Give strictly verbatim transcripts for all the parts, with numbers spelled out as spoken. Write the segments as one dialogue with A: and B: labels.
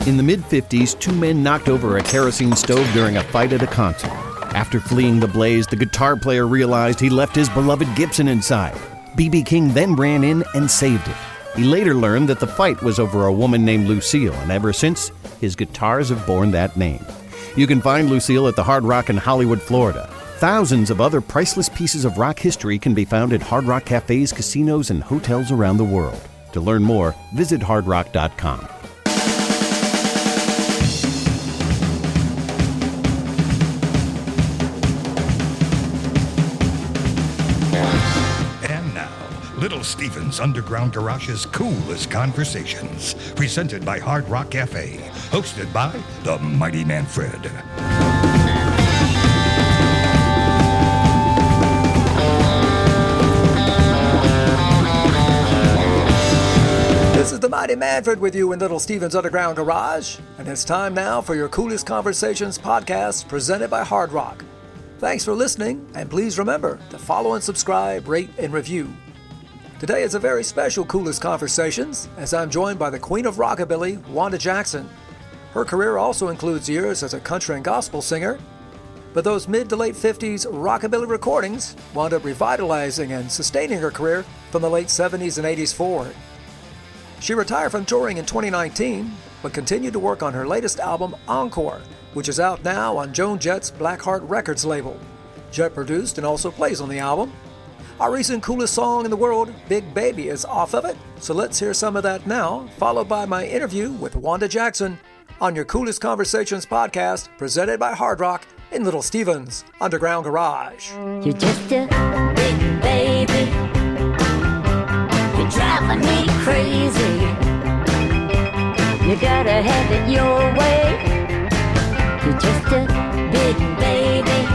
A: In the mid-fifties, two men knocked over a kerosene stove during a fight at a concert. After fleeing the blaze, the guitar player realized he left his beloved Gibson inside. B B. King then ran in and saved it. He later learned that the fight was over a woman named Lucille, and ever since, his guitars have borne that name. You can find Lucille at the Hard Rock in Hollywood, Florida. Thousands of other priceless pieces of rock history can be found at Hard Rock cafes, casinos, and hotels around the world. To learn more, visit hard rock dot com.
B: Little Steven's Underground Garage's Coolest Conversations, presented by Hard Rock Cafe, hosted by the Mighty Manfred.
C: This is the Mighty Manfred with you in Little Steven's Underground Garage, and it's time now for your Coolest Conversations podcast presented by Hard Rock. Thanks for listening, and please remember to follow and subscribe, rate, and review. Today is a very special Coolest Conversations, as I'm joined by the Queen of Rockabilly, Wanda Jackson. Her career also includes years as a country and gospel singer, but those mid to late fifties rockabilly recordings wound up revitalizing and sustaining her career from the late seventies and eighties forward. She retired from touring in twenty nineteen, but continued to work on her latest album, Encore, which is out now on Joan Jett's Blackheart Records label. Jett produced and also plays on the album. Our recent coolest song in the world, Big Baby, is off of it, so let's hear some of that now, followed by my interview with Wanda Jackson on your Coolest Conversations podcast, presented by Hard Rock in Little Steven's Underground Garage.
D: You're just a big baby, you're driving me crazy, you gotta have it your way, you're just a big baby,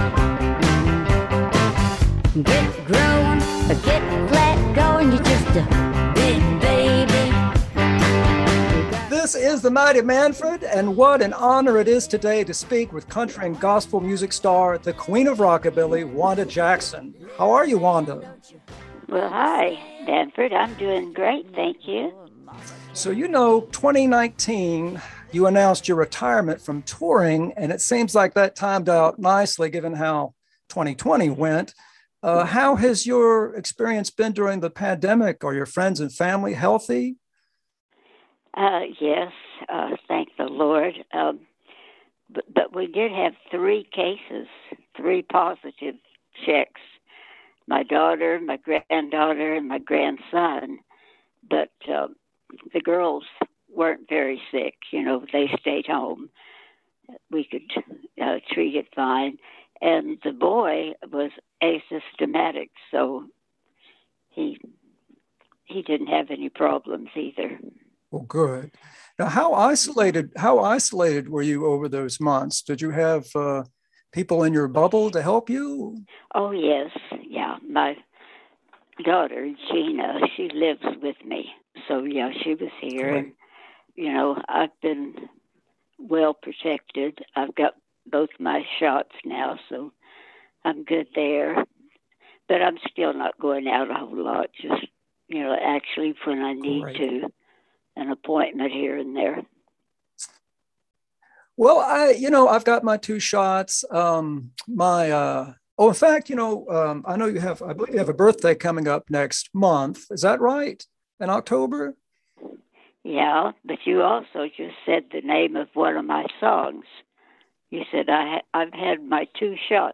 D: get grown, or get flat going, you're just a big baby.
C: This is the Mighty Manfred, and what an honor it is today to speak with country and gospel music star, the Queen of Rockabilly, Wanda Jackson. How are you, Wanda?
E: Well, hi, Manfred. I'm doing great, thank you.
C: So, you know, twenty nineteen, you announced your retirement from touring, and it seems like that timed out nicely given how twenty twenty went. Uh, how has your experience been during the pandemic? Are your friends and family healthy?
E: Uh, yes, uh, thank the Lord. Um, but, but we did have three cases, three positive checks. My daughter, my granddaughter, and my grandson. But uh, the girls weren't very sick. You know, they stayed home. We could uh, treat it fine. And the boy was asymptomatic, so he he didn't have any problems either.
C: Well, good. Now, how isolated how isolated were you over those months? Did you have uh, people in your bubble to help you?
E: Oh, yes. Yeah. My daughter, Gina, she lives with me. So, yeah, she was here.
C: Great.
E: And, you know, I've been well protected. I've got both my shots now, so I'm good there. But I'm still not going out a whole lot, just, you know, actually when I need
C: Great.
E: to, an appointment here and there.
C: Well, I, you know, I've got my two shots. Um, my, uh, oh, in fact, you know, um, I know you have, I believe you have a birthday coming up next month. Is that right? In October?
E: Yeah, but you also just said the name of one of my songs. You said, I ha- I've had my two shots.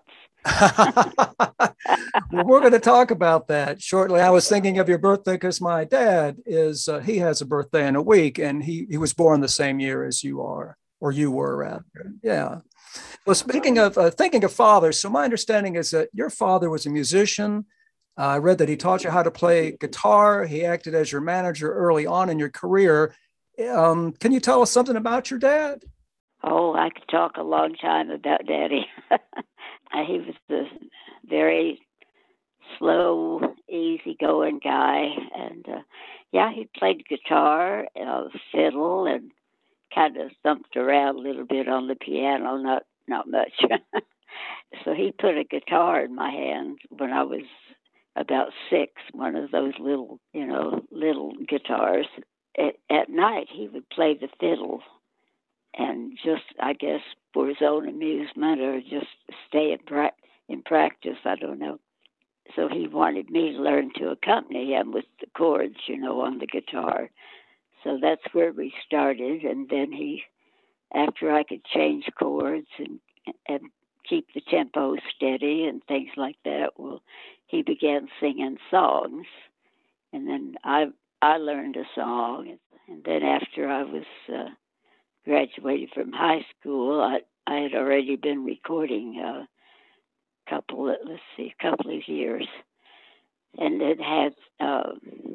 C: Well, we're going to talk about that shortly. I was thinking of your birthday because my dad is, uh, he has a birthday in a week, and he, he was born the same year as you are, or you were rather. Yeah. Well, speaking of, uh, thinking of fathers, so my understanding is that your father was a musician. Uh, I read that he taught you how to play guitar. He acted as your manager early on in your career. Um, can you tell us something about your dad?
E: Oh, I could talk a long time about Daddy. He was a very slow, easygoing guy. And, uh, yeah, he played guitar, uh, fiddle, and kind of thumped around a little bit on the piano, not, not much. So he put a guitar in my hand when I was about six, one of those little, you know, little guitars. At, at night, he would play the fiddle and just, I guess, for his own amusement or just stay in, pra- in practice, I don't know. So he wanted me to learn to accompany him with the chords, you know, on the guitar. So that's where we started. And then he, after I could change chords and, and keep the tempo steady and things like that, well, he began singing songs. And then I I learned a song. And then after I was uh, graduated from high school, I, I had already been recording a couple of, let's see, a couple of years. And it had uh,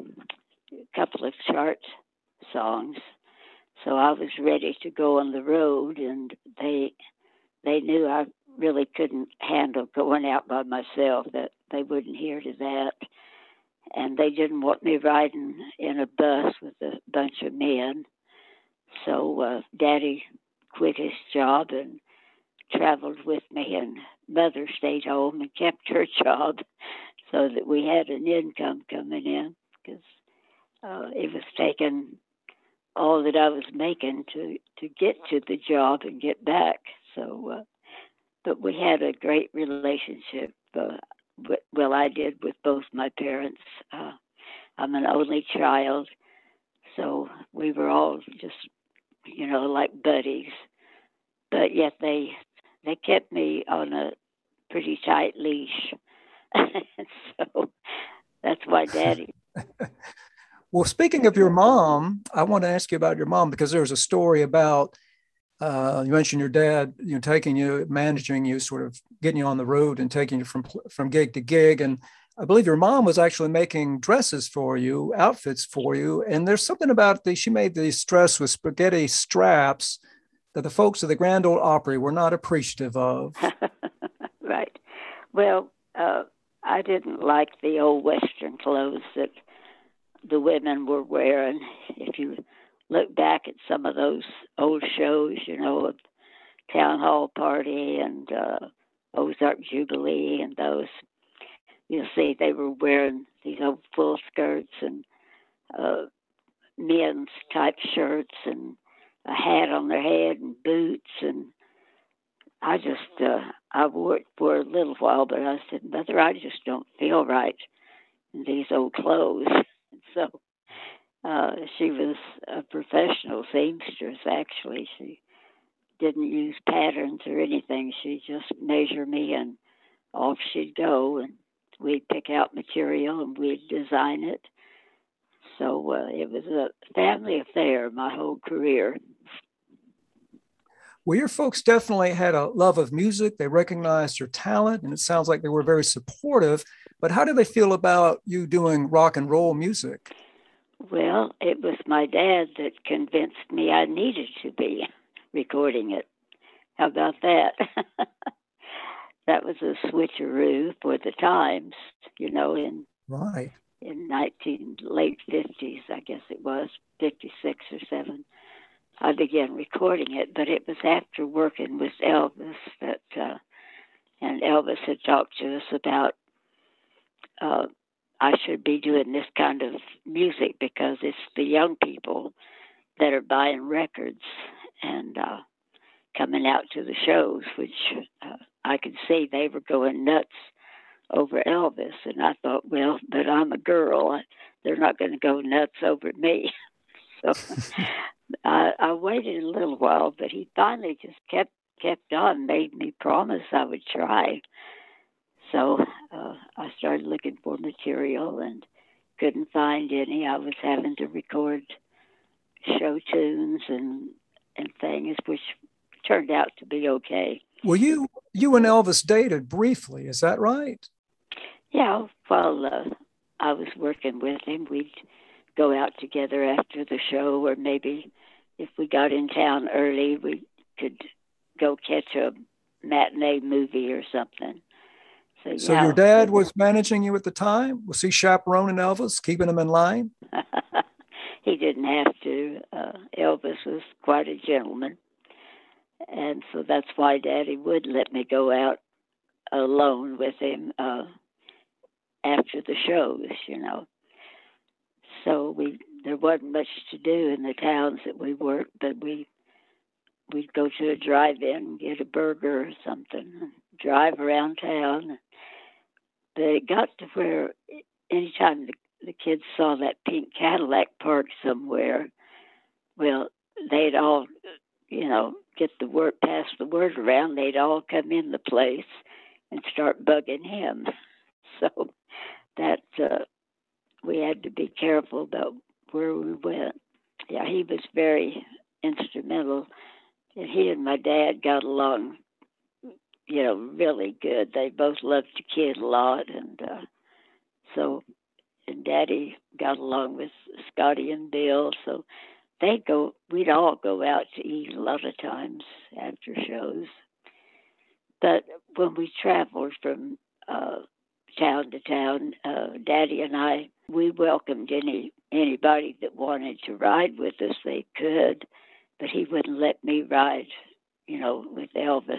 E: a couple of chart songs. So I was ready to go on the road, and they they knew I really couldn't handle going out by myself, that they wouldn't hear to that. And they didn't want me riding in a bus with a bunch of men. So uh, Daddy quit his job and traveled with me, and Mother stayed home and kept her job so that we had an income coming in, because uh, it was taking all that I was making to, to get to the job and get back. So, uh, but we had a great relationship. Uh, well, I did with both my parents. Uh, I'm an only child, so we were all just, you know, like buddies. But yet they they kept me on a pretty tight leash. So that's why Daddy.
C: Well, speaking of your mom, I want to ask you about your mom, because there's a story about, uh, you mentioned your dad, you know, taking you, managing you, sort of getting you on the road and taking you from from gig to gig. And I believe your mom was actually making dresses for you, outfits for you. And there's something about the, she made these dress with spaghetti straps that the folks of the Grand Ole Opry were not appreciative of.
E: Right. Well, uh, I didn't like the old Western clothes that the women were wearing. If you look back at some of those old shows, you know, Town Hall Party and uh, Ozark Jubilee and those, you'll see they were wearing these old full skirts and uh, men's type shirts and a hat on their head and boots. And I just, uh, I wore it for a little while, but I said, Mother, I just don't feel right in these old clothes. So uh, she was a professional seamstress, actually. She didn't use patterns or anything. She'd just measure me and off she'd go. And we'd pick out material and we'd design it. So uh, it was a family affair my whole career.
C: Well, your folks definitely had a love of music. They recognized your talent, and it sounds like they were very supportive. But how do they feel about you doing rock and roll music?
E: Well, it was my dad that convinced me I needed to be recording it. How about that? That was a switcheroo for the times, you know, in
C: right
E: in nineteen late fifties, I guess it was fifty-six or seven. I began recording it, but it was after working with Elvis that, uh, and Elvis had talked to us about uh, I should be doing this kind of music because it's the young people that are buying records and uh, coming out to the shows, which uh, I could see they were going nuts over Elvis. And I thought, well, but I'm a girl. I, they're not going to go nuts over me. So I, I waited a little while, but he finally just kept kept on, made me promise I would try. So uh, I started looking for material and couldn't find any. I was having to record show tunes and and things, which turned out to be okay.
C: Well, you you and Elvis dated briefly, is that right?
E: Yeah, while uh, I was working with him, we'd go out together after the show, or maybe if we got in town early, we could go catch a matinee movie or something. So,
C: so
E: yeah.
C: Your dad was managing you at the time? Was he chaperoning Elvis, keeping him in line?
E: He didn't have to. Uh, Elvis was quite a gentleman. And so that's why Daddy would let me go out alone with him uh, after the shows, you know. So we there wasn't much to do in the towns that we worked, but we we'd go to a drive-in and get a burger or something, and drive around town. But it got to where anytime the, the kids saw that pink Cadillac parked somewhere, well, they'd all, you know, get the word, pass the word around. They'd all come in the place and start bugging him. So that uh, we had to be careful about where we went. Yeah, he was very instrumental. And he and my dad got along, you know, really good. They both loved the kid a lot. And uh, so, and Daddy got along with Scotty and Bill. So they'd go, we'd all go out to eat a lot of times after shows. But when we traveled from uh, town to town, uh, Daddy and I, we welcomed any anybody that wanted to ride with us. They could, but he wouldn't let me ride, you know, with Elvis.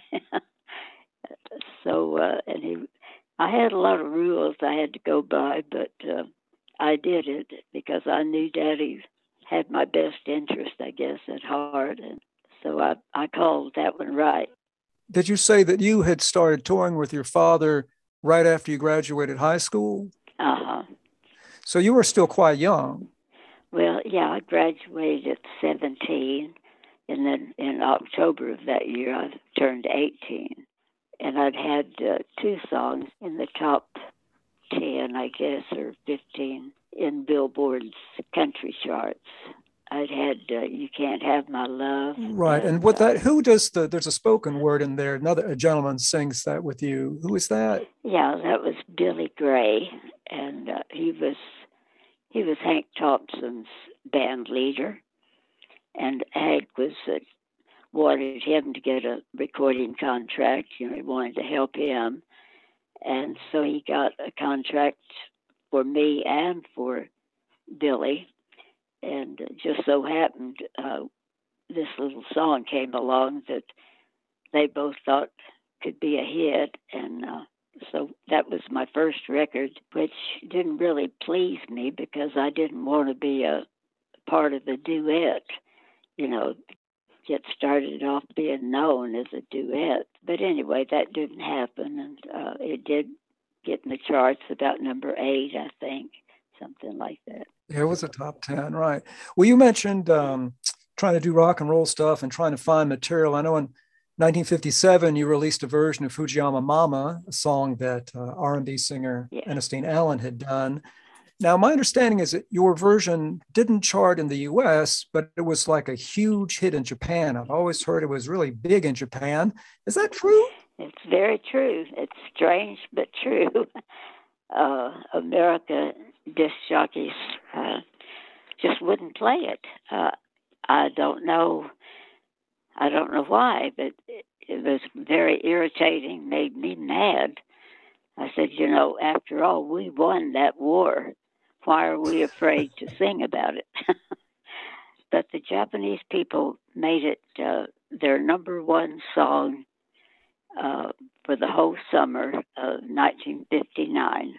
E: so, uh, and he, I had a lot of rules I had to go by, but uh, I did it because I knew Daddy had my best interest, I guess, at heart, and so I, I called that one right.
C: Did you say that you had started touring with your father right after you graduated high school?
E: Uh-huh.
C: So you were still quite young.
E: Well, yeah, I graduated at seventeen, and then in October of that year, I turned eighteen. And I'd had uh, two songs in the top ten, I guess, or fifteen in Billboard's country charts. I'd had uh, You Can't Have My Love.
C: Right, and, and with uh, that, who does the, there's a spoken word in there, another a gentleman sings that with you. Who is that?
E: Yeah, that was Billy Gray, and uh, he was he was Hank Thompson's band leader, and Hank was uh, wanted him to get a recording contract. You know, he wanted to help him, and so he got a contract for me and for Billy. And it just so happened uh, this little song came along that they both thought could be a hit. And uh, so that was my first record, which didn't really please me because I didn't want to be a part of the duet, you know, get started off being known as a duet. But anyway, that didn't happen. And uh, it did get in the charts about number eight, I think, something like that.
C: Yeah, it was a top ten, right. Well, you mentioned um, trying to do rock and roll stuff and trying to find material. I know in nineteen fifty-seven, you released a version of Fujiyama Mama, a song that uh, R and B singer yeah. Ernestine Allen had done. Now, my understanding is that your version didn't chart in the U S, but it was like a huge hit in Japan. I've always heard it was really big in Japan. Is that true?
E: It's very true. It's strange, but true. Uh, America disc jockeys uh, just wouldn't play it. Uh, I don't know. I don't know why, but it, it was very irritating. Made me mad. I said, you know, after all, we won that war. Why are we afraid to sing about it? But the Japanese people made it uh, their number one song uh, for the whole summer of nineteen fifty-nine.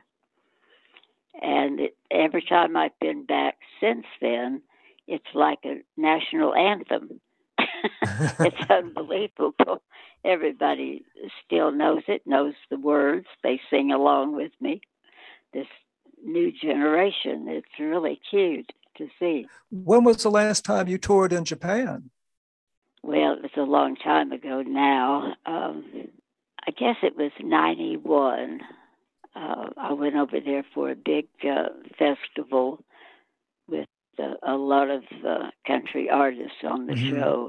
E: And it, every time I've been back since then, it's like a national anthem. It's unbelievable. Everybody still knows it, knows the words. They sing along with me. This new generation, it's really cute to see.
C: When was the last time you toured in Japan?
E: Well, it was a long time ago now. Um, I guess it was ninety-one. Uh, I went over there for a big uh, festival with uh, a lot of uh, country artists on the mm-hmm. show.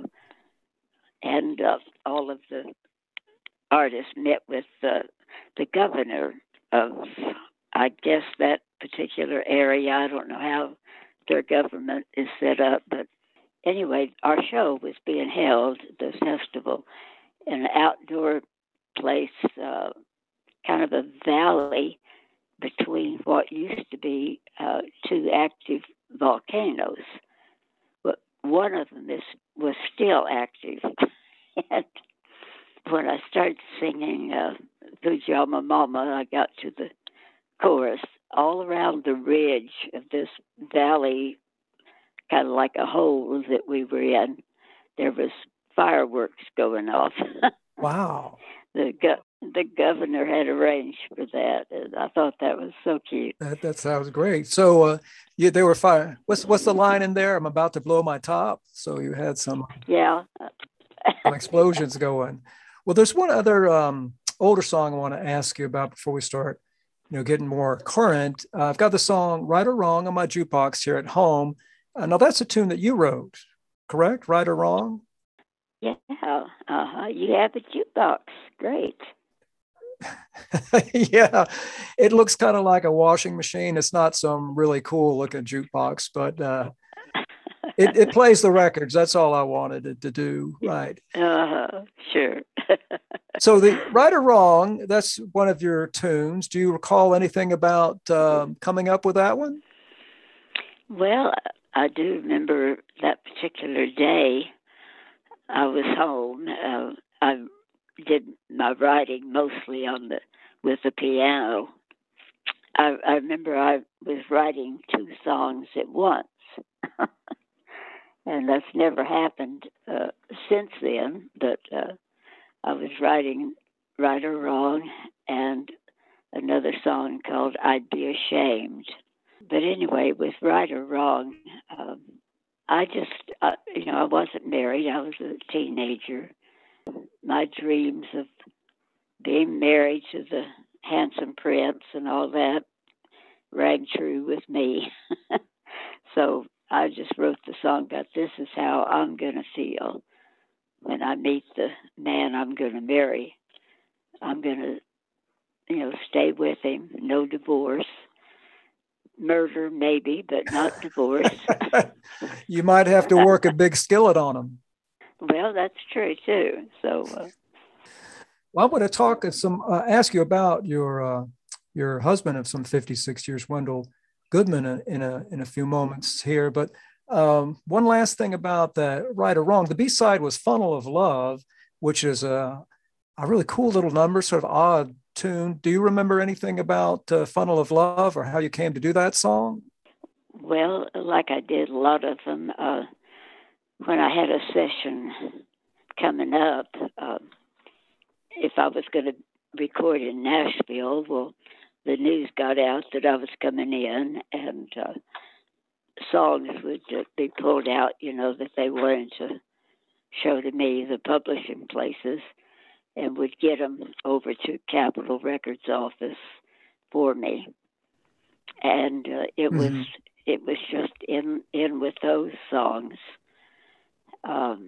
E: And uh, all of the artists met with uh, the governor of, I guess, that particular area. I don't know how their government is set up. But anyway, our show was being held, the festival, in an outdoor place, uh, kind of a valley between what used to be uh, two active volcanoes. But one of them is, was still active. And when I started singing uh, Fujiyama Mama, I got to the chorus. All around the ridge of this valley, kind of like a hole that we were in, there was fireworks going off.
C: Wow.
E: the go- the governor had arranged for that, and I thought that was so cute.
C: That, that sounds great. So, uh, yeah, they were fire. What's what's the line in there? I'm about to blow my top. So you had some,
E: Yeah.
C: some explosions going. Well, there's one other um, older song I want to ask you about before we start, you know, getting more current. Uh, I've got the song "Right or Wrong" on my jukebox here at home. Uh, now that's a tune that you wrote, correct? Right or Wrong?
E: Yeah. Uh-huh. You have a jukebox. Great.
C: Yeah, it looks kind of like a washing machine. It's not some really cool looking jukebox, but uh, it, it plays the records. That's all I wanted it to do. Right.
E: Uh-huh. Sure.
C: So the Right or Wrong, that's one of your tunes. Do you recall anything about um, coming up with that one?
E: Well, I do remember that particular day. I was home. Uh, I did my writing mostly on the with the piano. I, I remember I was writing two songs at once, and that's never happened uh, since then. But uh, I was writing "Right or Wrong" and another song called "I'd Be Ashamed." But anyway, with "Right or Wrong," um, I just, uh, you know, I wasn't married. I was a teenager. My dreams of being married to the handsome prince and all that rang true with me. So I just wrote the song about this is how I'm going to feel when I meet the man I'm going to marry. I'm going to, you know, stay with him, no divorce. Murder, maybe, but not divorce.
C: You might have to work a big skillet on them.
E: Well, that's true too. So, uh,
C: well, I want to talk some, uh, ask you about your uh, your husband of some fifty-six years, Wendell Goodman, in, in a in a few moments here. But um, one last thing about that Right or Wrong. The B side was "Funnel of Love," which is a a really cool little number, sort of odd tune. Do you remember anything about uh, "Funnel of Love" or how you came to do that song?
E: well, like I did a lot of them, uh, when I had a session coming up, uh, if I was going to record in Nashville, well, the news got out that I was coming in, and uh, songs would uh, be pulled out, you know, that they wanted to show to me, the publishing places, and would get them over to Capitol Records office for me. And uh, it mm-hmm. was it was just in in with those songs um,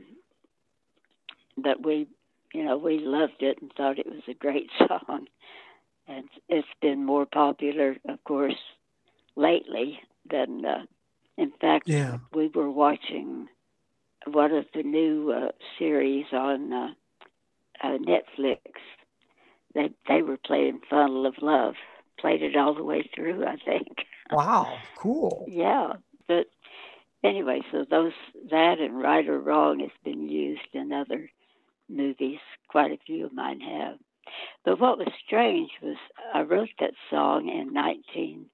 E: that we, you know, we loved it and thought it was a great song. And it's been more popular, of course, lately than. Uh, in fact,
C: yeah.
E: we were watching one of the new uh, series on uh, uh, Netflix. They they were playing "Funnel of Love." Played it all the way through, I think.
C: Wow, cool.
E: Yeah, but anyway, so those that and "Right or Wrong" has been used in other movies. Quite a few of mine have. But what was strange was I wrote that song in nineteen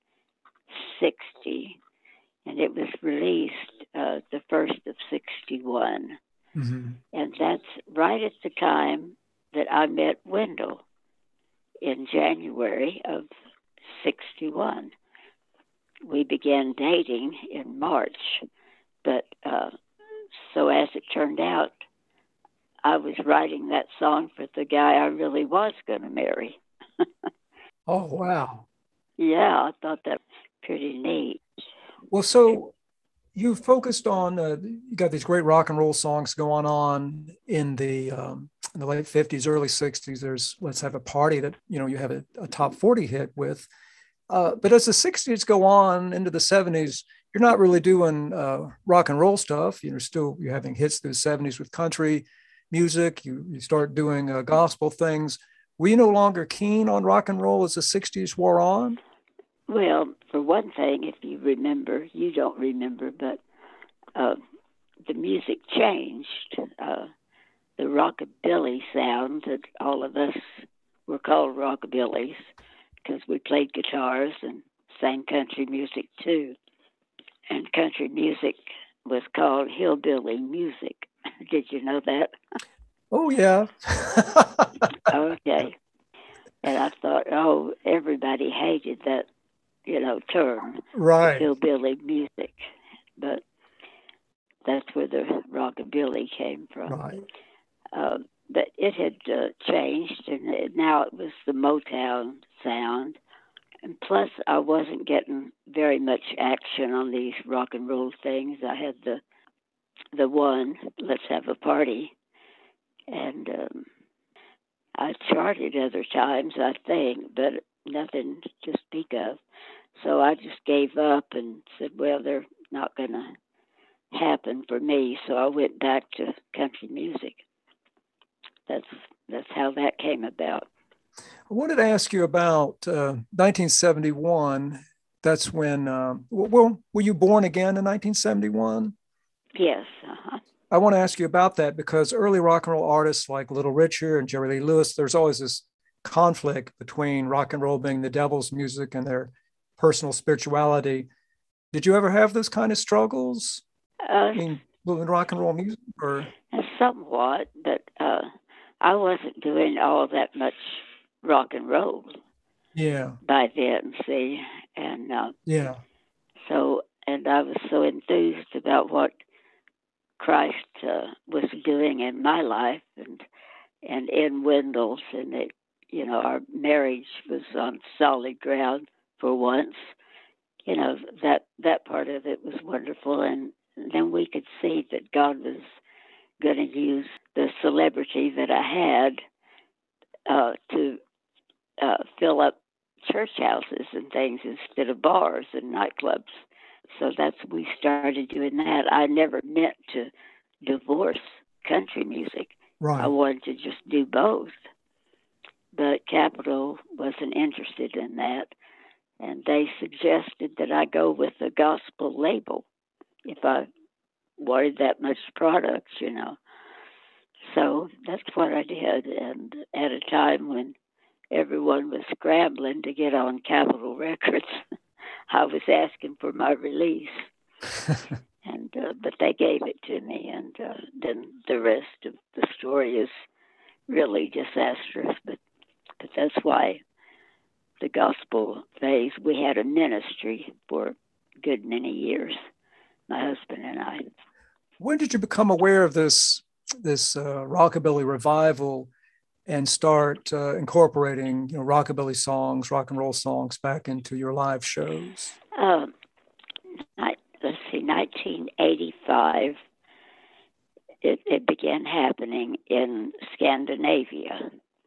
E: sixty, and it was released uh, the first of sixty-one.
C: Mm-hmm.
E: And that's right at the time that I met Wendell in January of sixty-one. We began dating in March, but uh, so as it turned out, I was writing that song for the guy I really was going to marry.
C: Oh, wow.
E: Yeah, I thought that was pretty neat.
C: Well, so you focused on, uh, you got these great rock and roll songs going on in the um, in the late fifties, early sixties. There's Let's Have a Party that, you know, you have a, a top forty hit with. Uh, but as the sixties go on into the seventies, you're not really doing uh, rock and roll stuff. You're still, you're having hits through the seventies with country music. You, you start doing uh, gospel things. Were you no longer keen on rock and roll as the sixties wore on?
E: Well, for one thing, if you remember, you don't remember, but uh, the music changed. Uh, the rockabilly sound that all of us were called rockabillys because we played guitars and sang country music too. And country music was called hillbilly music Did you know that?
C: Oh, yeah.
E: Okay. And I thought, oh, everybody hated that, you know, term,
C: Right.
E: hillbilly music. But that's where the rockabilly came from.
C: Right.
E: Um, but it had uh, changed, and it, now it was the Motown sound. And plus, I wasn't getting very much action on these rock and roll things. I had the the one, Let's Have a Party, and um, I charted other times, I think, but nothing to speak of. So I just gave up and said, well, they're not going to happen for me. So I went back to country music. That's that's how that came about.
C: I wanted to ask you about uh, nineteen seventy-one. That's when, uh, well, were you born again in nineteen seventy-one?
E: Yes. Uh-huh.
C: I want to ask you about that because early rock and roll artists like Little Richard and Jerry Lee Lewis, there's always this conflict between rock and roll being the devil's music and their personal spirituality. Did you ever have those kind of struggles
E: Uh,
C: in, in rock and roll music? Or
E: somewhat, but uh, I wasn't doing all that much rock and roll
C: yeah,
E: by then, see? And uh,
C: yeah,
E: so, and I was so enthused about what Christ uh, was doing in my life and and in Wendell's, and it, you know, our marriage was on solid ground for once. You know, that that part of it was wonderful, and then we could see that God was going to use the celebrity that I had uh, to uh, fill up church houses and things instead of bars and nightclubs. So that's we started doing that. I never meant to divorce country music.
C: right.
E: I wanted to just do both. But Capitol wasn't interested in that. And they suggested that I go with a gospel label if I wanted that much product, you know. So that's what I did. And at a time when everyone was scrambling to get on Capitol Records, I was asking for my release. and uh, But they gave it to me. And uh, then the rest of the story is really disastrous. But, but that's why the gospel phase, we had a ministry for a good many years, my husband and I.
C: When did you become aware of this this uh, rockabilly revival and start uh, incorporating, you know, rockabilly songs, rock and roll songs back into your live shows?
E: Um, I, let's see, nineteen eighty-five, it, it began happening in Scandinavia.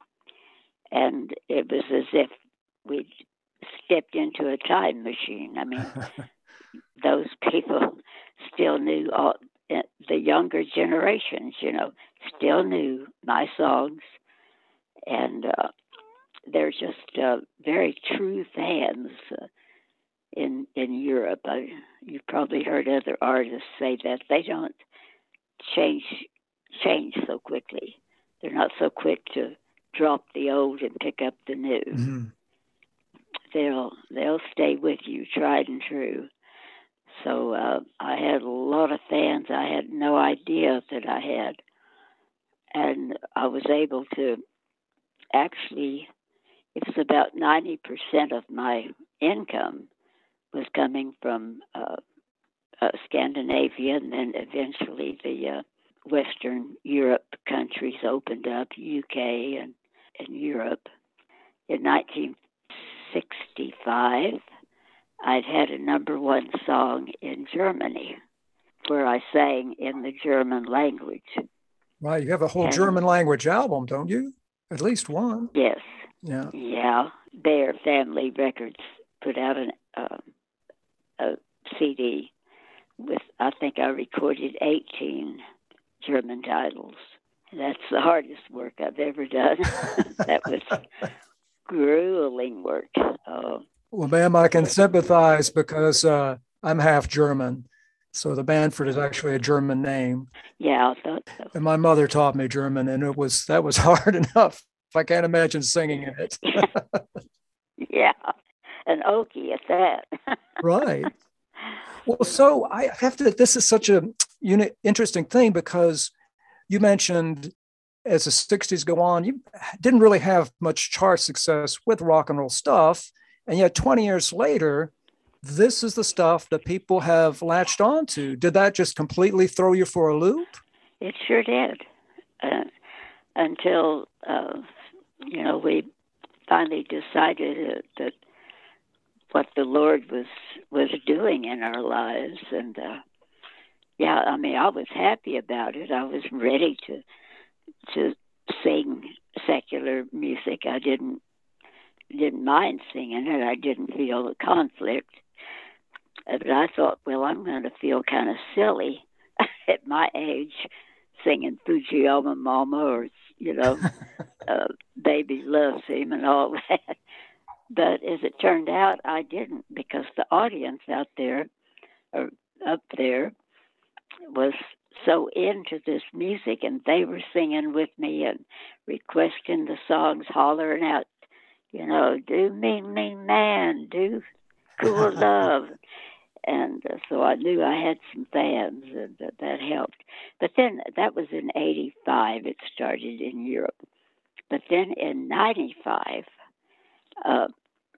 E: And it was as if we'd stepped into a time machine. I mean, those people still knew, all, the younger generations, you know, still knew my songs. And uh, they're just uh, very true fans uh, in in Europe. I, you've probably heard other artists say that. They don't change change so quickly. They're not so quick to drop the old and pick up the new.
C: Mm-hmm.
E: They'll they'll stay with you, tried and true. So uh, I had a lot of fans I had no idea that I had, and I was able to actually. It was about ninety percent of my income was coming from uh, uh, Scandinavia, and then eventually the uh, Western Europe countries opened up, U K and, and Europe. In nineteen sixty-five, I'd had a number one song in Germany where I sang in the German language.
C: Right. You have a whole
E: And,
C: German language album, don't you? At least one.
E: yes.
C: Yeah.
E: Yeah. Bear Family Records put out an, uh, a C D with, I think I recorded eighteen German titles. That's the hardest work I've ever done. That was grueling work. Uh,
C: Well, ma'am, I can sympathize because uh, I'm half German. So the Banford is actually a German name.
E: yeah, I thought so.
C: And my mother taught me German, and it was that was hard enough. I can't imagine singing it.
E: Yeah, an Okie at that.
C: Right. Well, so I have to, this is such a uni- interesting thing because you mentioned as the sixties go on, you didn't really have much chart success with rock and roll stuff. And yet twenty years later, this is the stuff that people have latched onto. Did that just completely throw you for a loop?
E: It sure did. Uh, until, uh, you know, we finally decided that what the Lord was was doing in our lives. And, uh, yeah, I mean, I was happy about it. I was ready to to sing secular music. I didn't didn't mind singing it. I didn't feel the conflict. But I thought, well, I'm going to feel kind of silly at my age singing Fujiyama Mama or, you know, uh, Baby Loves Him and all that. But as it turned out, I didn't, because the audience out there, or up there, was so into this music, and they were singing with me and requesting the songs, hollering out, you know, do Mean Mean Man, do Cool Love. And uh, so I knew I had some fans, and that, that helped. But then that was in eighty-five, it started in Europe. But then in ninety-five, uh,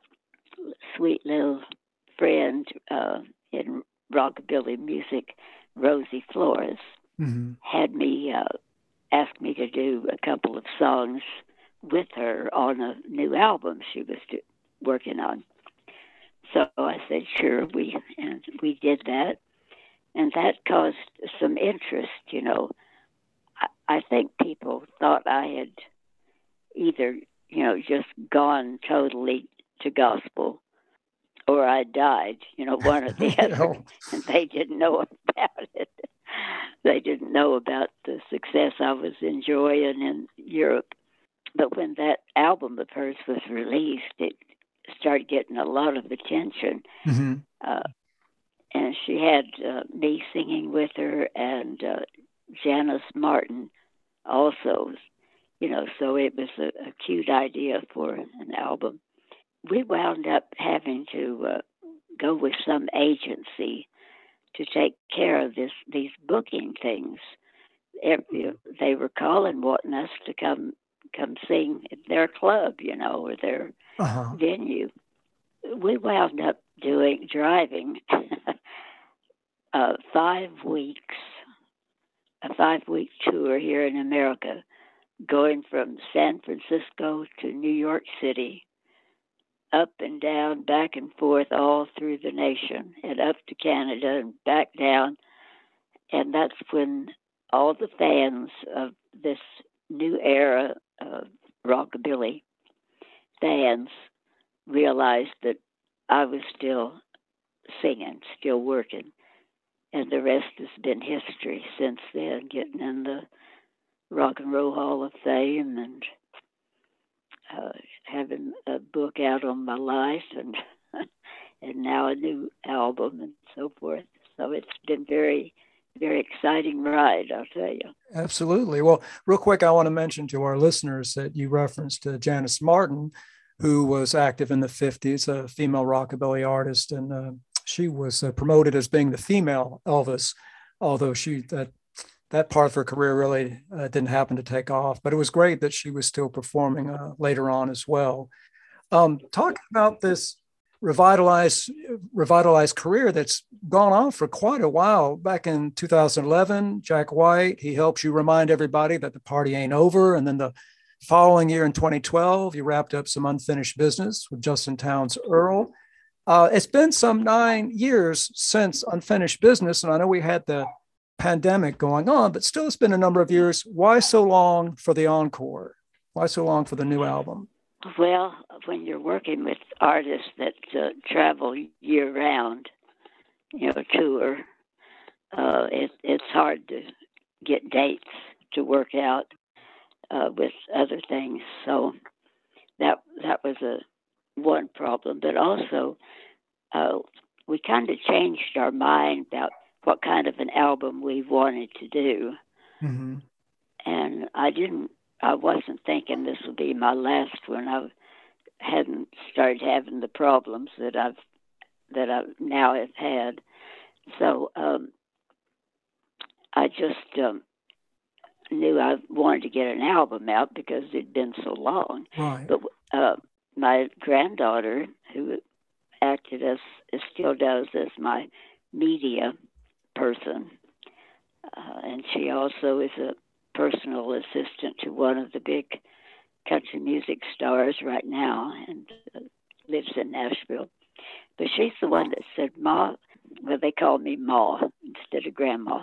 E: sweet little friend uh, in rockabilly music, Rosie Flores, mm-hmm. had me, uh, asked me to do a couple of songs with her on a new album she was do- working on. So I said, sure, we and we did that. And that caused some interest, you know. I, I think people thought I had either, you know, just gone totally to gospel or I died, you know, one or the other. And they didn't know about it. They didn't know about the success I was enjoying in Europe. But when that album of hers was released, it started getting a lot of attention. Mm-hmm. Uh, and she had uh, me singing with her, and uh, Janice Martin also, you know, so it was a, a cute idea for an album. We wound up having to uh, go with some agency to take care of this these booking things. Every, they were calling, wanting us to come come sing at their club, you know, or their uh-huh. venue. We wound up doing driving uh, five weeks, a five-week tour here in America, going from San Francisco to New York City, up and down, back and forth, all through the nation, and up to Canada and back down. And that's when all the fans of this new era of rockabilly fans realized that I was still singing, still working. And the rest has been history since then, getting in the Rock and Roll Hall of Fame and uh, having a book out on my life and and now a new album and so forth. So it's been very, very exciting ride, I'll tell you.
C: Absolutely. Well, real quick, I want to mention to our listeners that you referenced uh, Janice Martin, who was active in the fifties, a female rockabilly artist, and uh, she was uh, promoted as being the female Elvis, although she that that part of her career really uh, didn't happen to take off. But it was great that she was still performing uh, later on as well. Um, talking about this revitalized revitalized career that's gone on for quite a while. Back in two thousand eleven, Jack White, he helps you remind everybody that the party ain't over. And then the following year in twenty twelve, you wrapped up some unfinished business with Justin Townes Earle. Uh, it's been some nine years since Unfinished Business, and I know we had the pandemic going on, but still it's been a number of years. Why so long for the encore? Why so long for the new album?
E: Well, when you're working with artists that uh, travel year-round, you know, tour, uh, it, it's hard to get dates to work out uh, with other things. So that that was a one problem. But also, uh, we kind of changed our mind about what kind of an album we wanted to do. Mm-hmm. And I didn't, I wasn't thinking this would be my last one. I hadn't started having the problems that I've, that I now have had. So um, I just, um, knew I wanted to get an album out because it'd been so long.
C: Right.
E: But uh, my granddaughter, who acted as, still does as my media person, uh, and she also is a personal assistant to one of the big country music stars right now, and uh, lives in Nashville. But she's the one that said, Ma, well, they call me Ma instead of Grandma.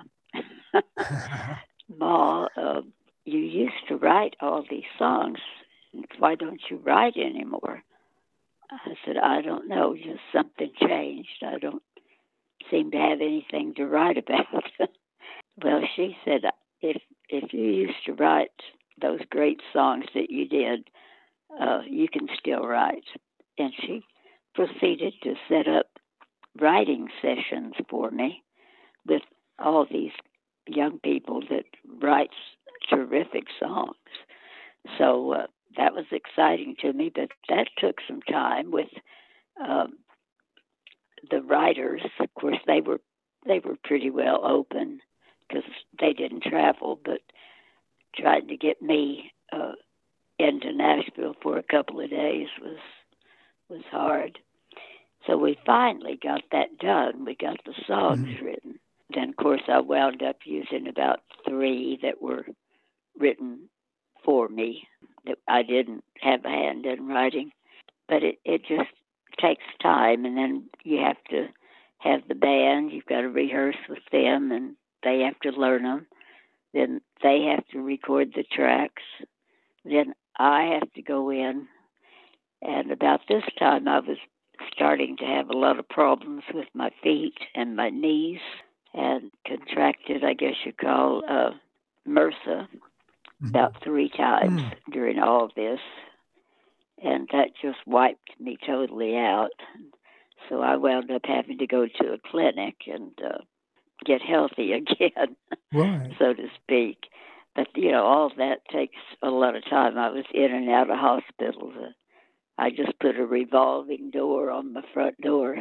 E: Ma, uh, you used to write all these songs. Why don't you write anymore? I said, I don't know. Just something changed. I don't seem to have anything to write about. Well, she said, if if you used to write those great songs that you did, uh, you can still write. And she proceeded to set up writing sessions for me with all these young people that write terrific songs. So uh, that was exciting to me, but that took some time with um, the writers. Of course, they were they were pretty well open because they didn't travel, but trying to get me uh, into Nashville for a couple of days was was hard. So we finally got that done. We got the songs mm-hmm. written. Then, of course, I wound up using about three that were written for me that I didn't have a hand in writing. But it, it just takes time, and then you have to have the band. You've got to rehearse with them, and they have to learn them. Then they have to record the tracks. Then I have to go in. And about this time, I was starting to have a lot of problems with my feet and my knees, and contracted, I guess you call, uh, MRSA mm-hmm. about three times mm. during all of this. And that just wiped me totally out. So I wound up having to go to a clinic and uh, get healthy again,
C: right.
E: so to speak. But, you know, all that takes a lot of time. I was in and out of hospitals. I just put a revolving door on my front door.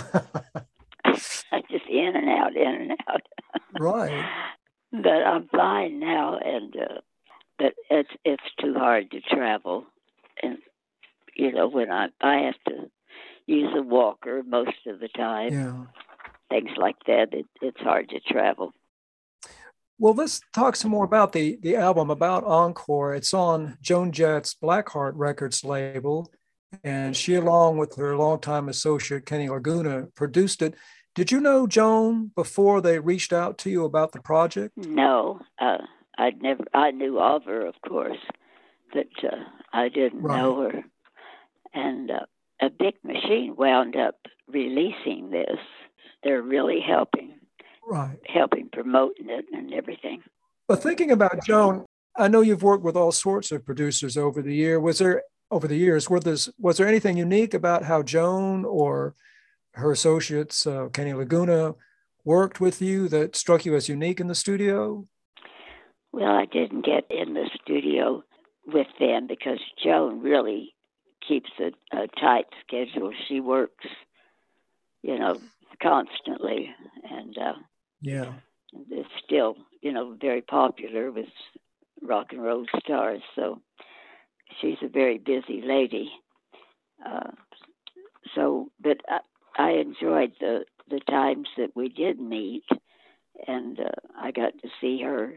E: I just in and out, in and out.
C: Right.
E: But I'm fine now, and uh, but it's it's too hard to travel, and you know when I I have to use a walker most of the time.
C: Yeah.
E: Things like that. It, it's hard to travel.
C: Well, let's talk some more about the the album, about Encore. It's on Joan Jett's Blackheart Records label, and she, along with her longtime associate Kenny Laguna, produced it. Did you know Joan before they reached out to you about the project?
E: No, uh, I'd never. I knew of her, of course, but uh, I didn't right. know her. And uh, a Big Machine wound up releasing this. They're really helping,
C: right?
E: Helping promoting it and everything.
C: But thinking about Joan, I know you've worked with all sorts of producers over the year. Was there over the years? Was there, was there anything unique about how Joan or her associates, uh, Kenny Laguna, worked with you that struck you as unique in the studio?
E: Well, I didn't get in the studio with them because Joan really keeps a, a tight schedule. She works, you know, constantly, and uh,
C: yeah,
E: it's still, you know, very popular with rock and roll stars. So she's a very busy lady. Uh, so, but I, I enjoyed the, the times that we did meet, and uh, I got to see her,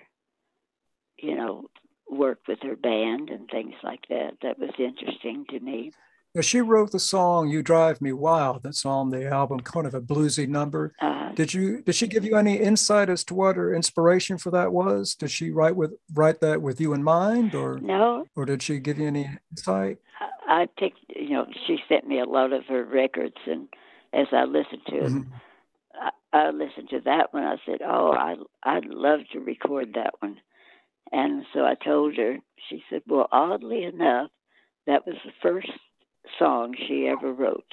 E: you know, work with her band and things like that. That was interesting to me.
C: Now, she wrote the song "You Drive Me Wild" that's on the album, kind of a bluesy number. Uh, did you did she give you any insight as to what her inspiration for that was? Did she write with write that with you in mind, or
E: no?
C: Or did she give you any insight?
E: I, I picked, you know, she sent me a lot of her records, and as I listened to it, mm-hmm. I, I listened to that one. I said, "Oh, I I'd love to record that one." And so I told her. She said, "Well, oddly enough, that was the first song she ever wrote.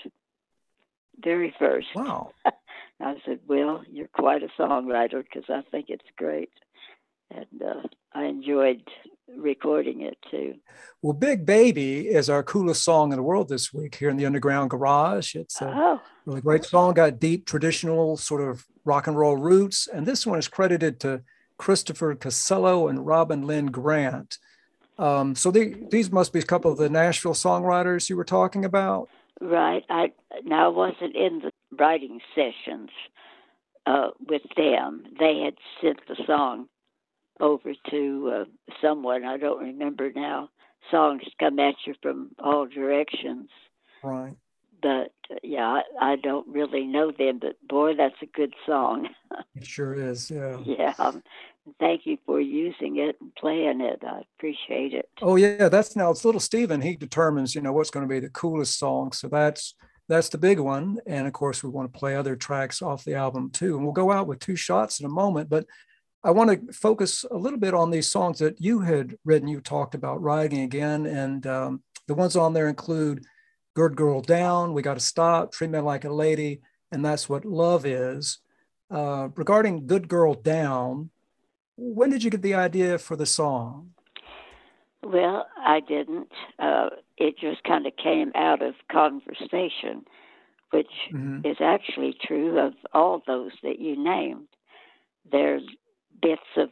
E: Very first."
C: Wow.
E: I said, "Well, you're quite a songwriter," because I think it's great. And uh, I enjoyed recording it too.
C: Well, Big Baby is our coolest song in the world this week here in the Underground Garage. It's a
E: oh.
C: really great song, got deep traditional sort of rock and roll roots. And this one is credited to Christopher Casello and Robin Lynn Grant. Um, so they, these must be a couple of the Nashville songwriters you were talking about.
E: Right. I now I wasn't in the writing sessions uh, with them. They had sent the song over to uh, someone. I don't remember now. Songs come at you from all directions.
C: Right.
E: But uh, yeah, I, I don't really know them. But boy, that's a good song.
C: It sure is. Yeah.
E: Yeah. Um, thank you for using it and playing it. I appreciate it.
C: Oh yeah, that's now it's Little Steven. He determines, you know, what's going to be the coolest song. So that's that's the big one. And of course, we want to play other tracks off the album too. And we'll go out with two shots in a moment. But I want to focus a little bit on these songs that you had written. You talked about writing again, and um, the ones on there include "Good Girl Down," "We Got to Stop," "Treat Me Like a Lady," and "That's What Love Is." Uh, regarding "Good Girl Down," when did you get the idea for the song?
E: Well, I didn't. Uh, it just kind of came out of conversation, which mm-hmm. is actually true of all those that you named. There's bits of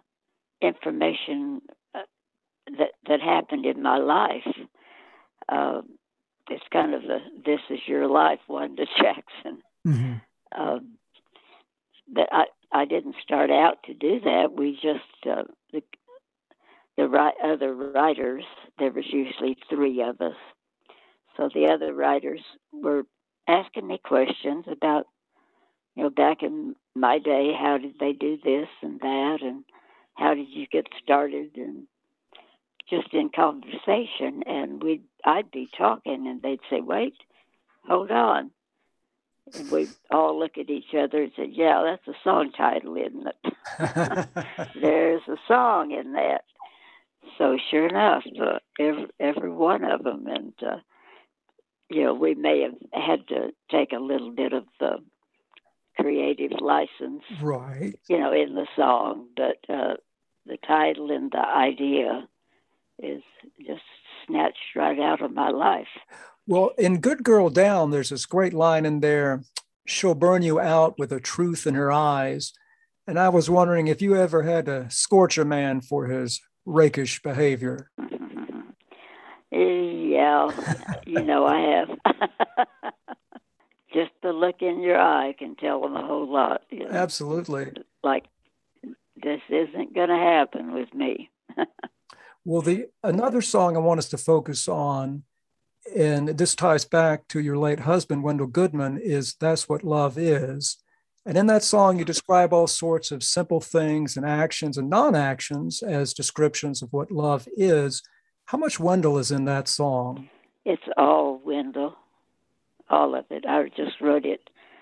E: information uh, that that happened in my life. Uh, it's kind of the "This Is Your Life" Wanda Jackson. Mm-hmm. Um, but I, I didn't start out to do that. We just uh, the the right, other writers. There was usually three of us, so the other writers were asking me questions about, you know, back in my day, how did they do this and that, and how did you get started, and just in conversation. And we, I'd be talking, and they'd say, "Wait, hold on," and we'd all look at each other and say, "Yeah, that's a song title, isn't it?" There's a song in that. So sure enough, uh, every every one of them, and uh, you know, we may have had to take a little bit of the creative license,
C: right?
E: You know, in the song, but uh, the title and the idea is just snatched right out of my life.
C: Well, in "Good Girl Down," there's this great line in there: "She'll burn you out with a truth in her eyes." And I was wondering if you ever had to scorch a man for his rakish behavior.
E: Yeah, you know, I have. Just the look in your eye can tell them a whole lot. You know?
C: Absolutely.
E: Like, this isn't going to happen with me.
C: Well, the another song I want us to focus on, and this ties back to your late husband, Wendell Goodman, is "That's What Love Is." And in that song, you describe all sorts of simple things and actions and non-actions as descriptions of what love is. How much Wendell is in that song?
E: It's all Wendell, all of it. I just wrote it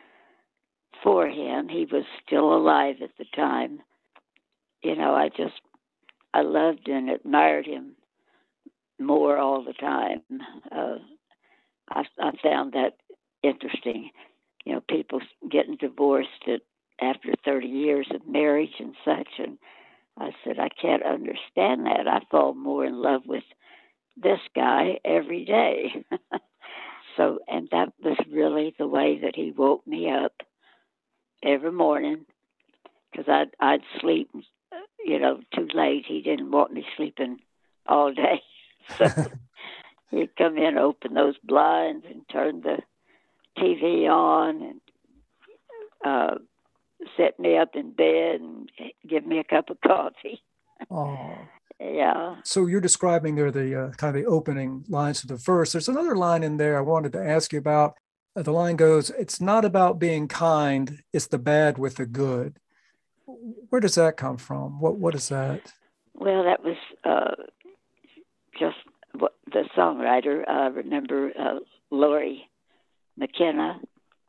E: for him. He was still alive at the time. You know, I just, I loved and admired him more all the time. Uh, I, I found that interesting. You know, people getting divorced at, after thirty years of marriage and such. And I said, I can't understand that. I fall more in love with this guy every day. So, and that was really the way that he woke me up every morning, because I'd, I'd sleep, you know, too late. He didn't want me sleeping all day. So he'd come in, open those blinds and turn the T V on and uh, set me up in bed and give me a cup of coffee.
C: Oh,
E: yeah.
C: So you're describing there the uh, kind of the opening lines of the verse. There's another line in there I wanted to ask you about. Uh, the line goes, "It's not about being kind, it's the bad with the good." Where does that come from? What What is that?
E: Well, that was uh, just what the songwriter. I uh, remember uh, Lori McKenna.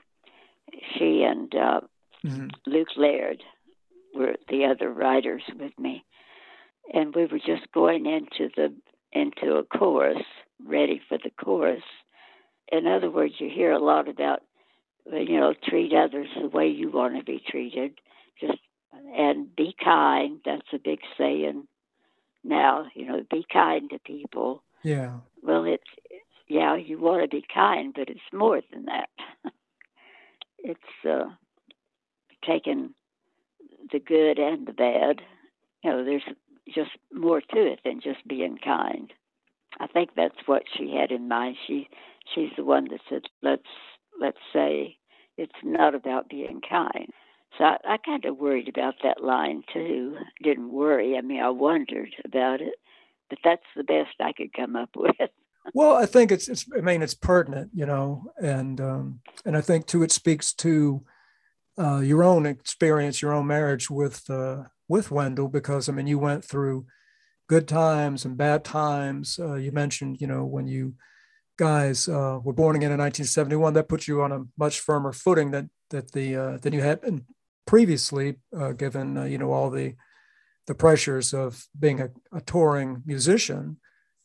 E: She and uh, mm-hmm. Luke Laird were the other writers with me, and we were just going into the into a chorus, ready for the chorus. In other words, you hear a lot about, you know, treat others the way you want to be treated, just and be kind. That's a big saying now. You know, be kind to people.
C: Yeah.
E: Well, it's yeah, you want to be kind, but it's more than that. It's uh, taking the good and the bad. You know, there's just more to it than just being kind. I think that's what she had in mind. She she's the one that said, let's let's say it's not about being kind. So I, I kind of worried about that line too. Didn't worry. I mean, I wondered about it, but that's the best I could come up with.
C: Well, I think it's it's I mean, it's pertinent, you know, and um, and I think too it speaks to uh, your own experience, your own marriage with uh, with Wendell, because I mean, you went through good times and bad times. Uh, you mentioned, you know, when you guys uh, were born again in nineteen seventy-one, that put you on a much firmer footing than that the uh, than you had been previously, uh, given uh, you know all the the pressures of being a, a touring musician.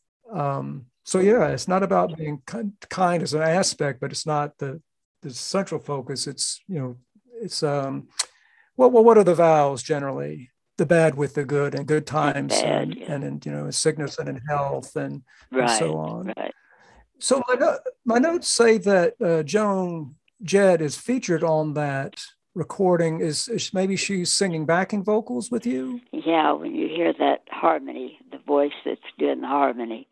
C: Um, so yeah, it's not about being kind as an aspect, but it's not the the central focus. It's you know it's um, well, well, what are the vows generally? The bad with the good, and good times,
E: bad,
C: and,
E: yeah.
C: and in you know sickness and in health, and,
E: right,
C: and so on.
E: Right.
C: So my no- my notes say that uh, Joan Jett is featured on that recording. Is, is maybe she's singing backing vocals with you?
E: Yeah, when you hear that harmony, the voice that's doing the harmony,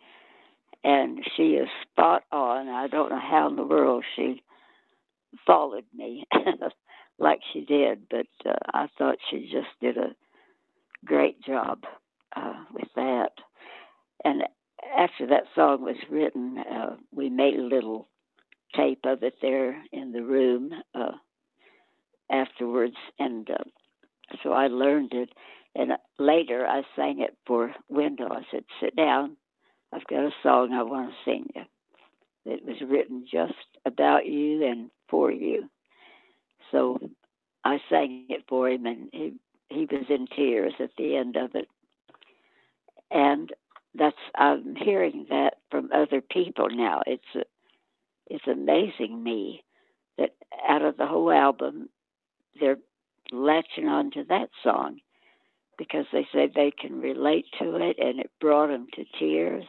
E: and she is spot on. I don't know how in the world she followed me like she did, but uh, I thought she just did a great job uh, with that. And after that song was written, uh, we made a little tape of it there in the room uh, afterwards, and uh, so I learned it. And later I sang it for Wendell. I said, sit down, I've got a song I want to sing you. It was written just about you and for you. So I sang it for him, and he He was in tears at the end of it. And that's, I'm hearing that from other people now. It's a, it's amazing me that out of the whole album, they're latching on to that song because they say they can relate to it and it brought them to tears.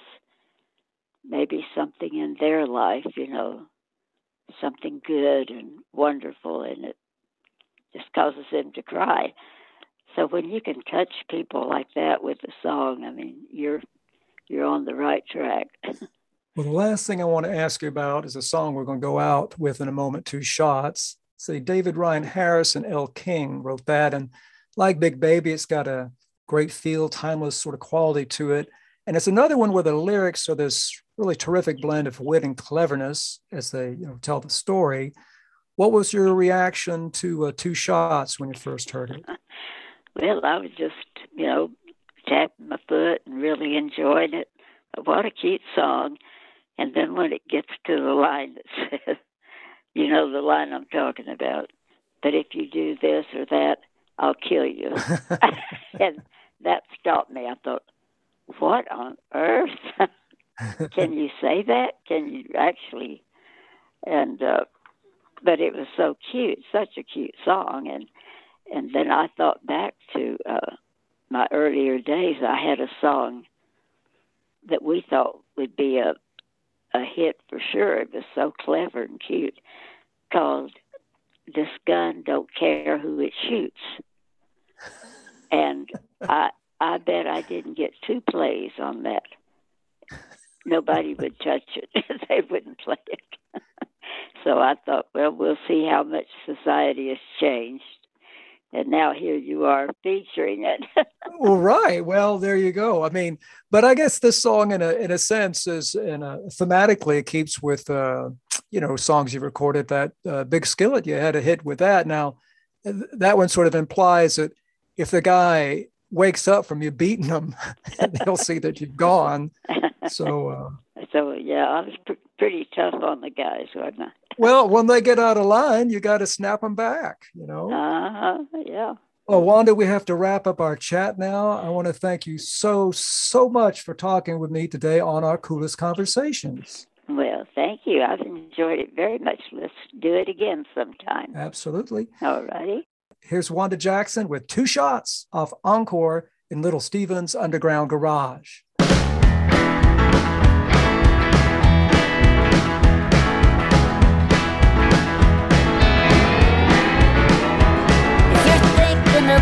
E: Maybe something in their life, you know, something good and wonderful, and it just causes them to cry. So when you can touch people like that with a song, I mean, you're you're on the right track.
C: Well, the last thing I want to ask you about is a song we're going to go out with in a moment, Two Shots. Say David Ryan Harris and Elle King wrote that. And like Big Baby, it's got a great feel, timeless sort of quality to it. And it's another one where the lyrics are this really terrific blend of wit and cleverness as they you know, tell the story. What was your reaction to uh, Two Shots when you first heard it?
E: Well, I was just, you know, tapping my foot and really enjoying it. What a cute song. And then when it gets to the line that says, you know, the line I'm talking about, but if you do this or that, I'll kill you. And that stopped me. I thought, what on earth? Can you say that? Can you actually? And, uh, but it was so cute, such a cute song. And, and then I thought back to uh, my earlier days. I had a song that we thought would be a a hit for sure. It was so clever and cute, called This Gun Don't Care Who It Shoots. And I I bet I didn't get two plays on that. Nobody would touch it. They wouldn't play it. So I thought, well, we'll see how much society has changed. And now here you are featuring it.
C: Well, right. Well, there you go. I mean, but I guess this song, in a in a sense, is in a thematically it keeps with uh, you know songs you recorded. That uh, Big Skillet, you had a hit with that. Now, that one sort of implies that if the guy wakes up from you beating him, he'll see that you've gone. So, uh,
E: so yeah, I was pr- pretty tough on the guys, wasn't I?
C: Well, when they get out of line, you got to snap them back, you know?
E: Uh-huh, yeah.
C: Well, Wanda, we have to wrap up our chat now. I want to thank you so, so much for talking with me today on our Coolest Conversations.
E: Well, thank you. I've enjoyed it very much. Let's do it again sometime.
C: Absolutely.
E: All righty.
C: Here's Wanda Jackson with Two Shots off Encore in Little Steven's Underground Garage.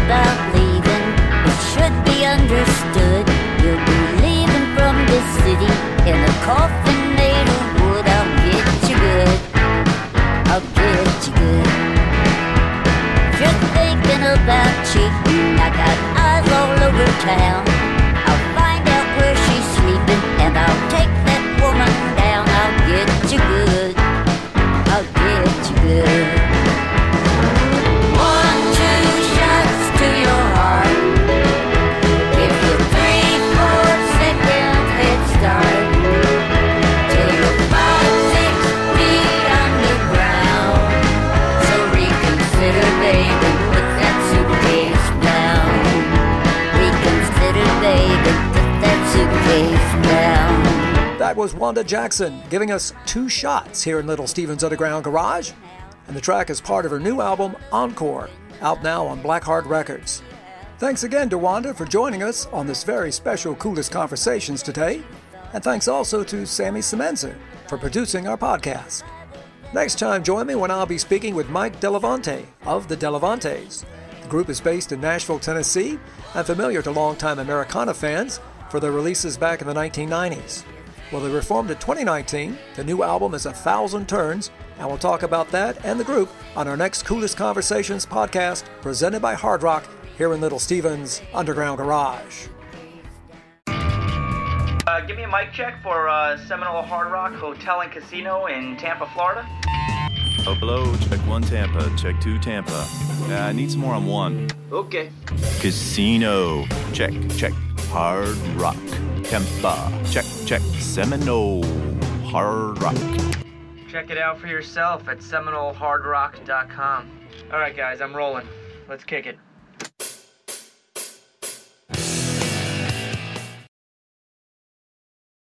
D: about leaving, it should be understood. You'll be leaving from this city in a coffin made of wood. I'll get you good, I'll get you good. If you're thinking about cheating, I got eyes all over town. I'll find out where she's sleeping and I'll take that woman down. I'll get you good, I'll get you good. One, two shots to your heart. Give you three, four second head start. Till you're five, six feet underground. So reconsider, baby, put that suitcase down. Reconsider, baby, put that suitcase down.
C: That was Wanda Jackson giving us Two Shots here in Little Steven's Underground Garage. And the track is part of her new album, Encore, out now on Blackheart Records. Thanks again to Wanda for joining us on this very special Coolest Conversations today. And thanks also to Sammy Semenza for producing our podcast. Next time, join me when I'll be speaking with Mike Delavante of the Delavantes. The group is based in Nashville, Tennessee, and familiar to longtime Americana fans for their releases back in the nineteen nineties. Well, they reformed in twenty nineteen. The new album is A Thousand Turns, and we'll talk about that and the group on our next Coolest Conversations podcast presented by Hard Rock here in Little Steven's Underground Garage.
F: Uh, give me a mic check for uh, Seminole Hard Rock Hotel and Casino in Tampa, Florida.
G: Oh, hello, check one Tampa, check two Tampa. Uh, I need some more on one.
F: Okay.
G: Casino, check, check. Hard Rock, Tampa, check, check. Seminole Hard Rock.
F: Check it out for yourself at seminole hard rock dot com. All right, guys, I'm rolling. Let's kick it.